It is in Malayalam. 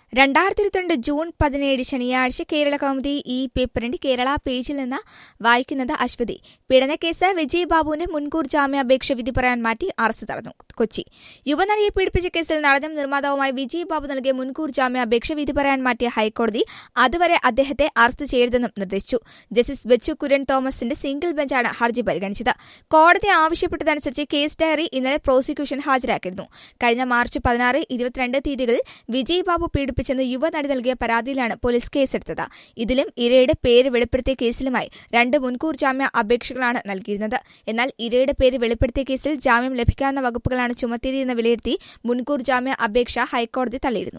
2022 ജൂൺ 17 ശനിയാഴ്ച കേരള കൗമുദി ഈ പേപ്പറിന്റെ കേരള പേജിൽ നിന്ന് വായിക്കുന്നത് അശ്വതി. പീഡനക്കേസ് വിജയ് ബാബുവിന് മുൻകൂർ ജാമ്യാപേക്ഷ വിധി പറയാൻ മാറ്റി അറസ്റ്റ് തടഞ്ഞു. കൊച്ചി. യുവനടിയെ പീഡിപ്പിച്ച കേസിൽ നടനും നിർമ്മാതാവുമായി വിജയ് ബാബു നൽകിയ മുൻകൂർ ജാമ്യാപേക്ഷ വിധി പറയാൻ മാറ്റിയ ഹൈക്കോടതി അതുവരെ അദ്ദേഹത്തെ അറസ്റ്റ് ചെയ്യരുതെന്നും നിർദ്ദേശിച്ചു. ജസ്റ്റിസ് ബെച്ചു കുര്യൻ തോമസിന്റെ സിംഗിൾ ബെഞ്ചാണ് ഹർജി പരിഗണിച്ചത്. കോടതി ആവശ്യപ്പെട്ടതനുസരിച്ച് കേസ് ഡയറി ഇന്നലെ പ്രോസിക്യൂഷൻ ഹാജരാക്കിയിരുന്നു. കഴിഞ്ഞ മാർച്ച് 16, 22 തീയതികളിൽ വിജയ് ബാബു പീഡിപ്പിച്ചെന്ന് യുവനടി നൽകിയ പരാതിയിലാണ് പോലീസ് കേസെടുത്തത്. ഇതിലും ഇരയുടെ പേര് വെളിപ്പെടുത്തിയ കേസിലുമായി 2 മുൻകൂർ ജാമ്യ അപേക്ഷകളാണ് നൽകിയിരുന്നത്. എന്നാൽ ഇരയുടെ പേര് വെളിപ്പെടുത്തിയ കേസിൽ ജാമ്യം ലഭിക്കാവുന്ന വകുപ്പുകളാണ് ചുമത്തിയതെന്ന് വിലയിരുത്തി മുൻകൂർ ജാമ്യ അപേക്ഷ ഹൈക്കോടതി തള്ളിയിരുന്നു.